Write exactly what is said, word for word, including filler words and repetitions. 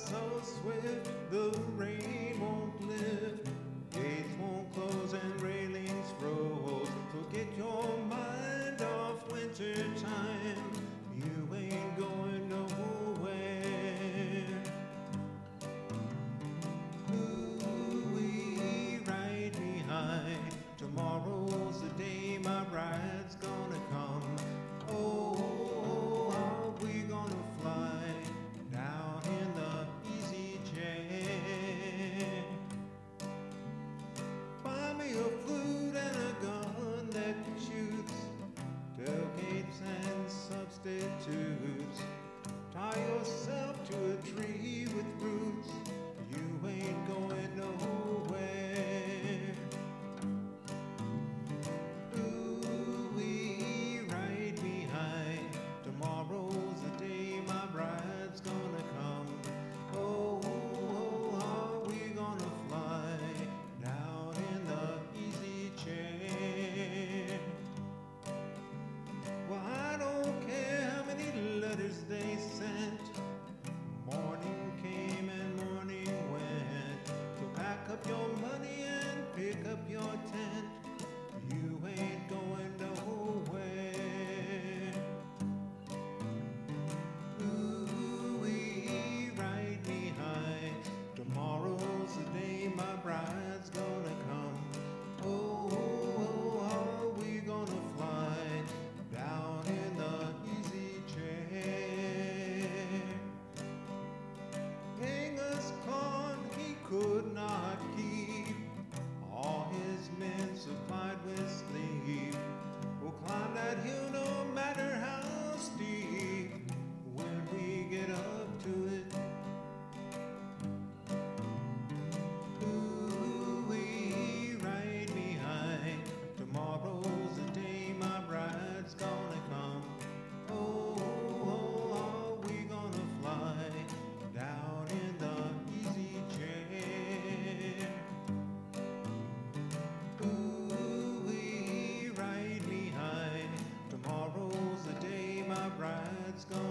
so swift, the rain won't lift, gates won't close and railings froze. So get your mind off winter time, you ain't going nowhere. Ooh-wee, right behind, tomorrow's the day my bride's gonna come. Oh, are we gonna fly down in the easy chair? Buy me a flute and a gun that shoots tailgates and substitutes. Tie yourself to a tree with roots, you ain't going nowhere. Ooh-wee, right behind, tomorrow's the day my bride's gonna come. Oh, oh, are we gonna fly down in the easy chair? Well, I don't care how many letters they sent, morning came and morning went. So pack up your money and pick up your tent, you ain't going nowhere. Ooh-wee, right behind, tomorrow's the day my bride's gonna come. Oh, oh, are we gonna fly down in the easy chair? Genghis Khan, he could not keep all his men supplied with sleep. We'll climb that hill no matter how steep when we get up to it. Ooh-wee, right behind, tomorrow's the day my bride's gonna come. Oh, oh, are we gonna fly down in the easy chair? Ooh-wee, right behind, tomorrow's the day my bride's gonna